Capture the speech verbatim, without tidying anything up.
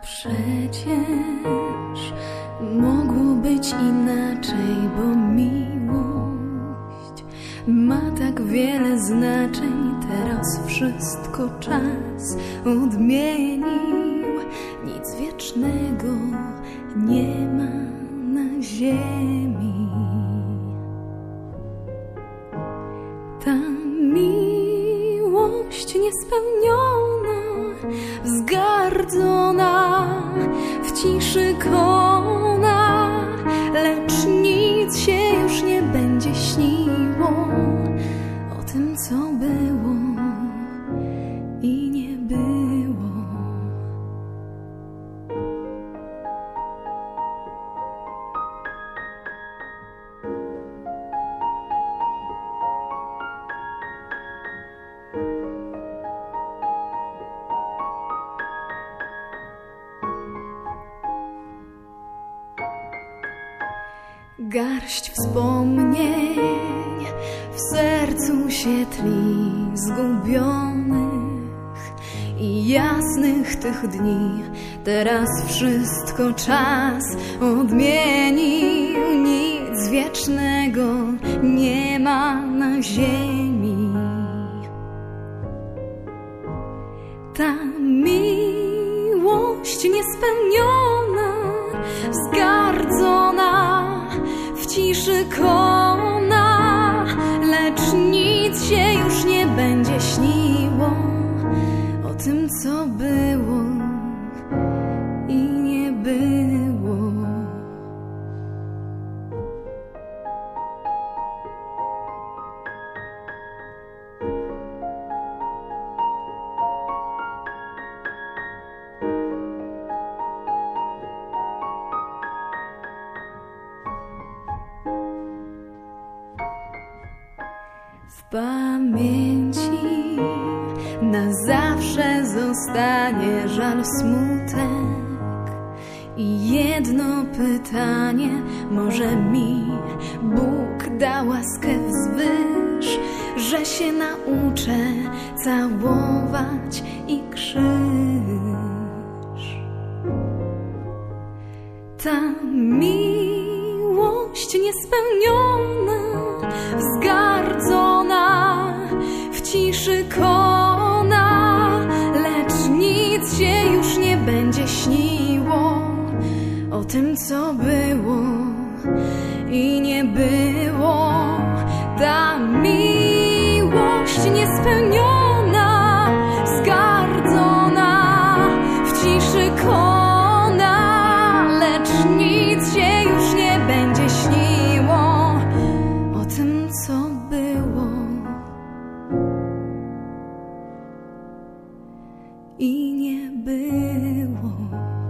Przecież mogło być inaczej, bo miłość ma tak wiele znaczeń. Teraz wszystko czas odmienił, nic wiecznego nie ma na ziemi. Ta miłość niespełniona, wzgardzona, w ciszy kona, lecz nic się już nie będzie śniło o tym, co było i nie było. Garść wspomnień w sercu się tli, zgubionych i jasnych tych dni. Teraz wszystko czas odmienił, nic wiecznego nie ma na ziemi. Ta miłość niespełniona, zgardzona, w ciszy kona, lecz nic się już nie będzie śniło o tym, co było i nie było. W pamięci na zawsze zostanie żal, smutek i jedno pytanie: może mi Bóg da łaskę wzwyż, że się nauczę całować i krzyż. Ta miłość niespełniona, zgardzona, w ciszy kona, lecz nic się już nie będzie śniło o tym, co było i nie było. Ta miłość niespełniona, zgardzona, w ciszy kona, lecz nic się już nie będzie śniło o tym, co było i nie było.